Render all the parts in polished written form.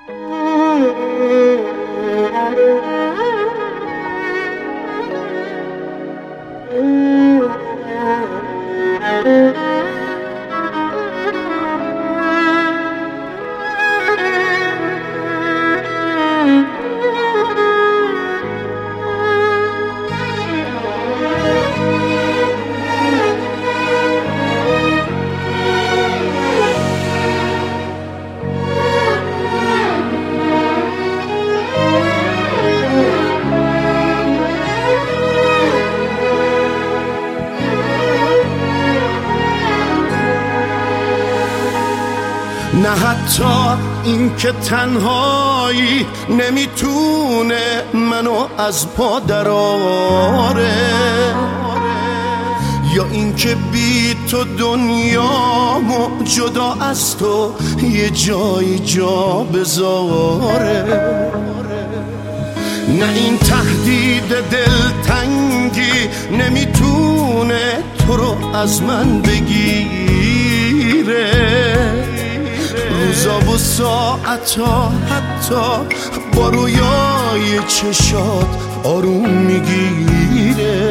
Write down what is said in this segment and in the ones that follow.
نه حتی این که تنهایی نمیتونه منو از پا دراره، یا این که بی تو دنیامو جدا از تو یه جایی جا بذاره. نه این تهدید دلتنگی نمیتونه تو رو از من بگیره، روزا و ساعتا حتی با رویای چشات آروم میگیره.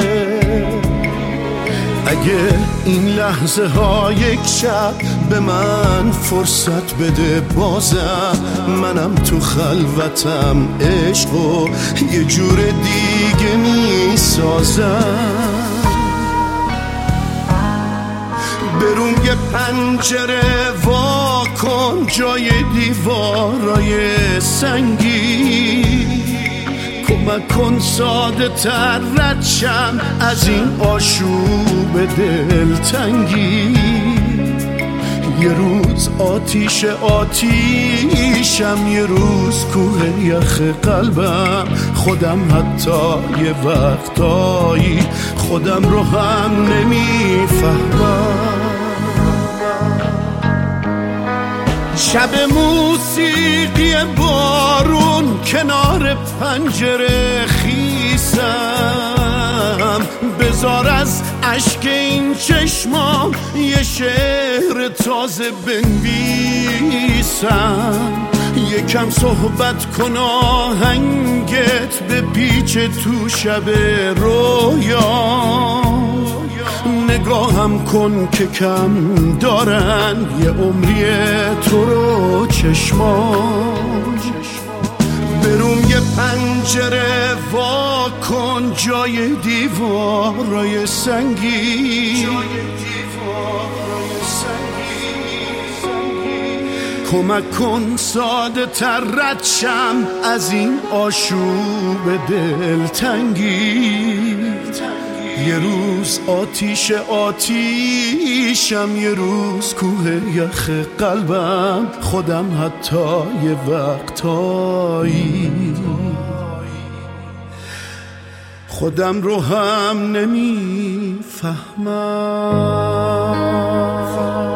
اگه این لحظه ها یک شب به من فرصت بده، بازم منم تو خلوتم عشقو یه جور دیگه میسازم. برون یه پنجره وا کن جای دیوارای سنگی، کمک کن ساده تر رد شم از این آشوب دلتنگی. یه روز آتیشم، یه روز کوه یخ قلبم، خودم حتی یه وقتایی خودم رو هم نمیفهمم. شب موسیقی بارون کنار پنجره خیسم، بذار از اشک این چشمام یه شعر تازه بنویسم. یکم صحبت کن آهنگت به پیچ تو شب رویا، نگاهم کن که کم دارن یه عمری تو رو چشمان. برون یه پنجره وا کن جای دیوارای سنگی، کمک کن ساده تر رد شم از این آشوب دلتنگی. یه روز آتیشم، یه روز کوه یخ قلبم، خودم حتی یه وقتایی خودم رو هم نمیفهمم.